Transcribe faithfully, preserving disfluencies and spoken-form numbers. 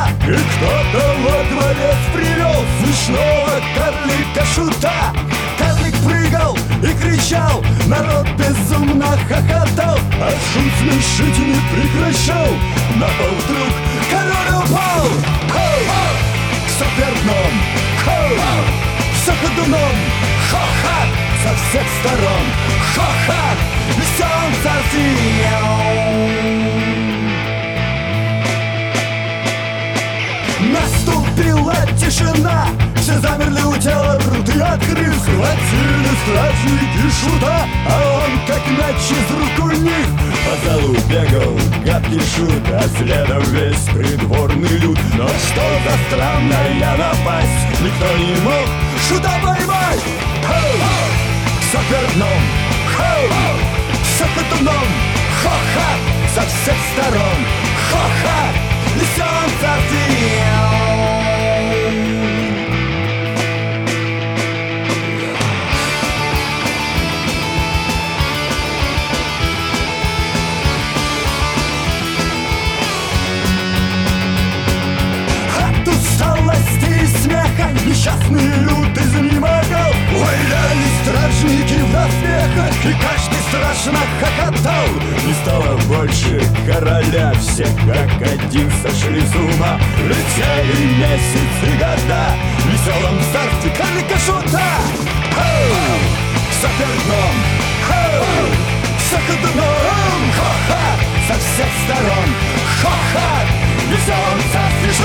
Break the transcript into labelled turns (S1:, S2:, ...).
S1: шута. И кто-то во дворец привел смешного карлика-шута. Карлик прыгал и кричал, народ безумно хохотал, а шут смешить не прекращал. На пол вдруг король упал. Хоу! Супердном! Хоу! Все ходуном! Хо-ха! Со всех сторон! Хо-ха! Весём царствием! Наступила тишина, все замерли у тела, рты открыв. Схватили стражники шута, а он как мяч из рук у них. По залу бегал гадкий шут, а следом весь придворный люд. Но что за странная напасть, никто не мог шута поймать. Хоу! Супердном! Хоу! Сокотуном! Хо-ха! Со всех сторон! Хо-ха! Несём царствием! От усталости и смеха несчастный люд изнемогал. Валяли стражники в доспехах, и каждый страшно хохотал. Не стало больше короля, все как один сошли с ума. Летели месяцы, года в веселом царстве карлика-шута. Хоу! Супердном! Хоу! Сокотуном! Хо-ха! Со всех сторон! Хо-ха! В веселом царстве